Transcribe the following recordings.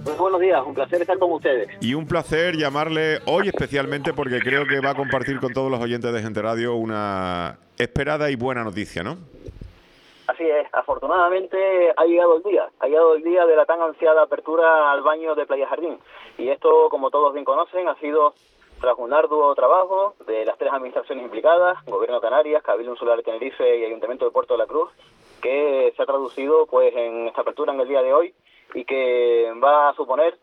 Muy buenos días, un placer estar con ustedes. Y un placer llamarle hoy especialmente porque creo que va a compartir con todos los oyentes de Gente Radio una esperada y buena noticia, ¿no? Así es, afortunadamente ha llegado el día de la tan ansiada apertura al baño de Playa Jardín. Y esto, como todos bien conocen, ha sido tras un arduo trabajo de las tres administraciones implicadas, Gobierno de Canarias, Cabildo Insular de Tenerife y Ayuntamiento de Puerto de la Cruz, que se ha traducido pues en esta apertura en el día de hoy y que va a suponer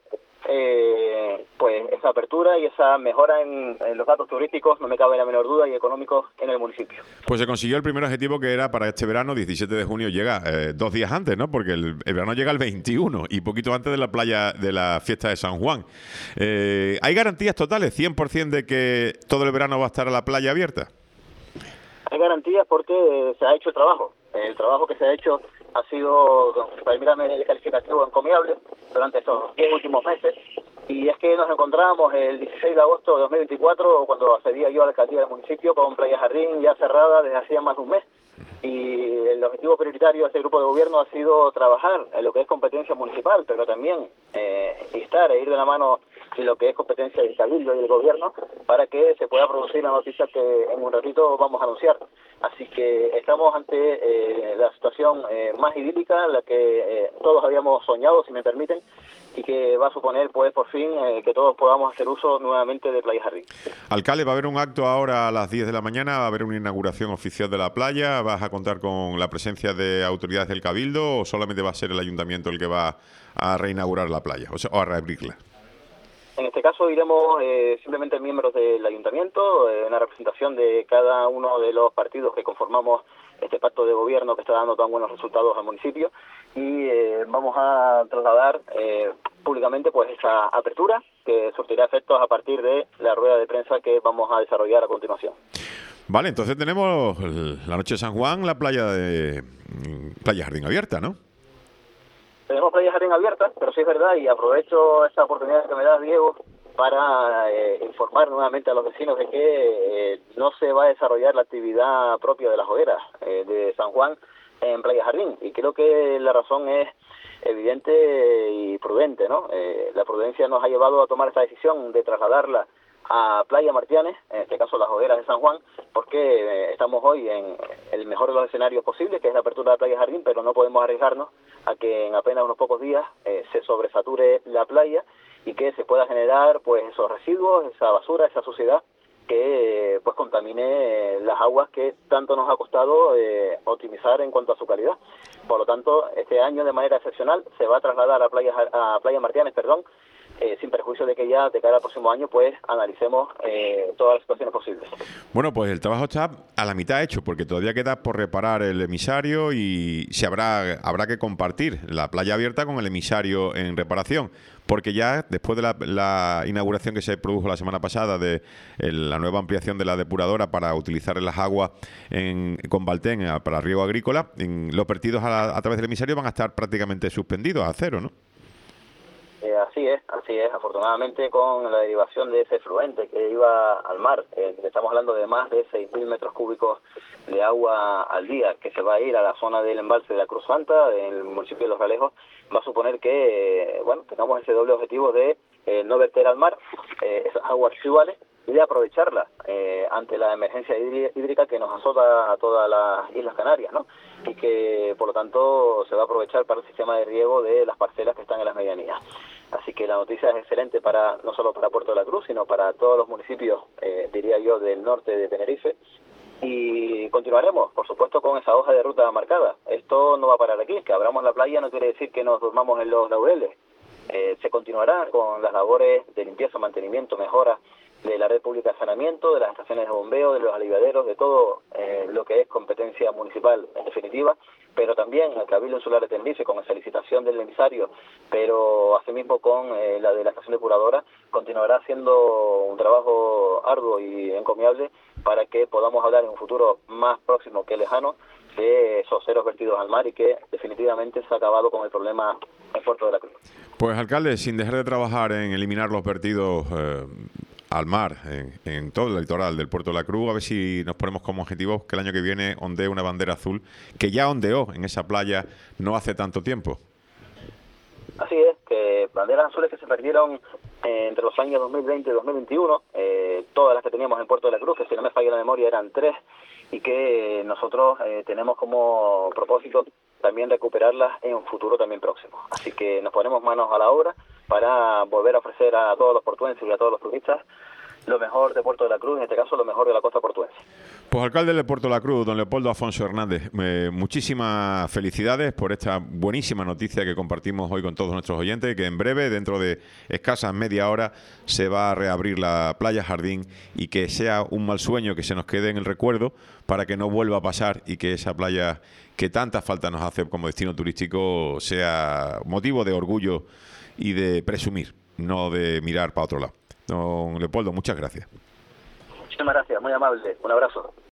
pues esa apertura y esa mejora en los datos turísticos, no me cabe la menor duda, y económicos en el municipio. Pues se consiguió el primer objetivo, que era para este verano, 17 de junio, llega 2 días antes, ¿no? Porque el verano llega el 21 y poquito antes de la playa, de la fiesta de San Juan. ¿Hay garantías totales, 100% de que todo el verano va a estar a la playa abierta? Hay garantías porque se ha hecho el trabajo. El trabajo que se ha hecho ha sido, permítame el calificativo, encomiable durante estos 10 últimos meses. Y es que nos encontramos el 16 de agosto de 2024, cuando accedía yo a la alcaldía del municipio, con Playa Jardín ya cerrada desde hacía más de un mes. Y el objetivo prioritario de este grupo de gobierno ha sido trabajar en lo que es competencia municipal, pero también instar e ir de la mano en lo que es competencia del Cabildo y del gobierno para que se pueda producir la noticia que en un ratito vamos a anunciar. Así que estamos ante la situación más idílica, la que todos habíamos soñado, si me permiten, y que va a suponer, pues, por fin, que todos podamos hacer uso nuevamente de Playa Jardín. Alcalde, va a haber un acto ahora a las 10 de la mañana, va a haber una inauguración oficial de la playa, ¿vas a contar con la presencia de autoridades del Cabildo o solamente va a ser el Ayuntamiento el que va a reinaugurar la playa, o a reabrirla? En este caso iremos simplemente miembros del Ayuntamiento, una representación de cada uno de los partidos que conformamos este pacto de gobierno que está dando tan buenos resultados al municipio, y vamos a trasladar públicamente pues esa apertura que surtirá efectos a partir de la rueda de prensa que vamos a desarrollar a continuación. Vale, entonces tenemos la noche de San Juan, la playa de Playa Jardín abierta, ¿no? Tenemos Playa Jardín abierta, pero sí es verdad, y aprovecho esta oportunidad que me das, Diego, para informar nuevamente a los vecinos de que no se va a desarrollar la actividad propia de las hogueras de San Juan en Playa Jardín, y creo que la razón es evidente y prudente, ¿no? La prudencia nos ha llevado a tomar esta decisión de trasladarla a Playa Martianes, en este caso las hogueras de San Juan, porque estamos hoy en el mejor de los escenarios posibles, que es la apertura de Playa Jardín, pero no podemos arriesgarnos a que en apenas unos pocos días se sobresature la playa y que se pueda generar pues esos residuos, esa basura, esa suciedad que pues contamine las aguas que tanto nos ha costado optimizar en cuanto a su calidad. Por lo tanto, este año de manera excepcional se va a trasladar a Playa Martianes, sin perjuicio de que ya de cara al próximo año pues analicemos todas las situaciones posibles. Bueno, pues el trabajo está a la mitad hecho, porque todavía queda por reparar el emisario y habrá que compartir la playa abierta con el emisario en reparación, porque ya después de la inauguración que se produjo la semana pasada de la nueva ampliación de la depuradora para utilizar las aguas con Valtén para riego agrícola, los vertidos a través del emisario van a estar prácticamente suspendidos a cero, ¿no? Así es. Afortunadamente, con la derivación de ese efluente que iba al mar, estamos hablando de más de 6.000 metros cúbicos de agua al día, que se va a ir a la zona del embalse de la Cruz Santa, en el municipio de Los Realejos, va a suponer que, tengamos ese doble objetivo de no verter al mar esas aguas residuales y de aprovecharlas ante la emergencia hídrica que nos azota a todas las Islas Canarias, ¿no? Y que, por lo tanto, se va a aprovechar para el sistema de riego de las parcelas que están en las medianías. Así que la noticia es excelente no solo para Puerto de la Cruz, sino para todos los municipios, diría yo, del norte de Tenerife. Y continuaremos, por supuesto, con esa hoja de ruta marcada. Esto no va a parar aquí. Que abramos la playa no quiere decir que nos durmamos en los laureles. Se continuará con las labores de limpieza, mantenimiento, mejora de la red pública de saneamiento, de las estaciones de bombeo, de los aliviaderos, de todo lo que es competencia municipal en definitiva, pero también el Cabildo Insular de Tenerife con esa licitación del emisario, pero asimismo con la de la estación depuradora, continuará haciendo un trabajo arduo y encomiable para que podamos hablar en un futuro más próximo que lejano de esos ceros vertidos al mar y que definitivamente se ha acabado con el problema en Puerto de la Cruz. Pues, alcalde, sin dejar de trabajar en eliminar los vertidos al mar, en todo el litoral del Puerto de la Cruz, a ver si nos ponemos como objetivo que el año que viene ondee una bandera azul, que ya ondeó en esa playa no hace tanto tiempo. Así es, que banderas azules que se perdieron entre los años 2020 y 2021, todas las que teníamos en Puerto de la Cruz, que si no me falla la memoria eran 3, y que nosotros tenemos como propósito también recuperarlas en un futuro también próximo. Así que nos ponemos manos a la obra para volver a ofrecer a todos los portuenses y a todos los turistas lo mejor de Puerto de la Cruz, en este caso lo mejor de la costa portuense. Pues alcalde de Puerto de la Cruz, don Leopoldo Afonso Hernández, muchísimas felicidades por esta buenísima noticia que compartimos hoy con todos nuestros oyentes, que en breve, dentro de escasas media hora, se va a reabrir la playa Jardín, y que sea un mal sueño que se nos quede en el recuerdo para que no vuelva a pasar, y que esa playa que tanta falta nos hace como destino turístico sea motivo de orgullo y de presumir, no de mirar para otro lado. Don Leopoldo, muchas gracias. Muchísimas gracias, muy amable. Un abrazo.